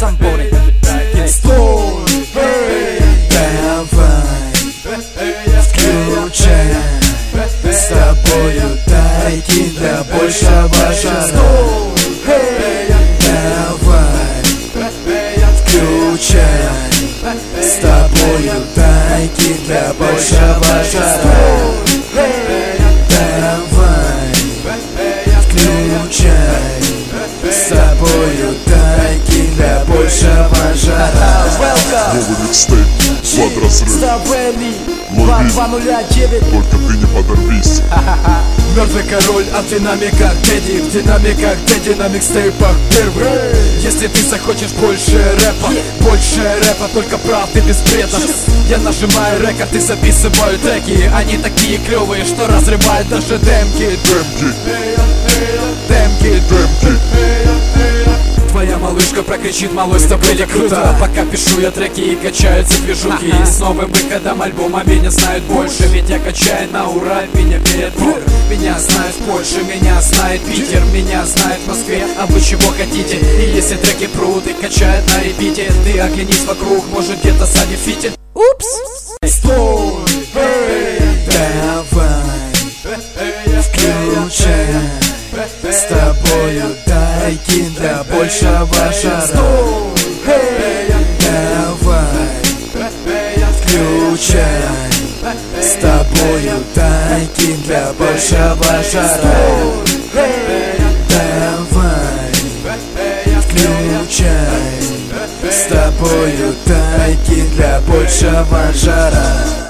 Somebody. Стой, давай, включай, с тобою тайки для большего жара. Давай, включай, с тобою тайки для большего жара. Давай, включай, с тобою тайки для большего жара. Новый микстейп, под разрыв. Лови, 209. только ты не подорвись. Мертвый король от динамика Дэдди. В динамиках Дэдди на микстейпах первый. Если ты захочешь больше рэпа, только правды без бреда. Я нажимаю рекорд и записываю треки. Они такие клевые, что разрывают даже демки. Твоя малышка прокричит: малой, с тобой не круто. Пока пишу я треки и качаются движухи. С новым выходом альбома меня знают больше. Ведь я качаю на ура, меня верят мир. Меня знают в Польше, меня знает Питер, меня знают в Москве. А вы чего хотите? И если треки прут и качают на репите, ты оглянись вокруг, может где-то сзади фитит. Упс. Стой, давай, включай, с тобою тайки для большего жара. Давай, включай, с тобою тайки для большого жара. Давай, включай, с тобою тайки для большего жара.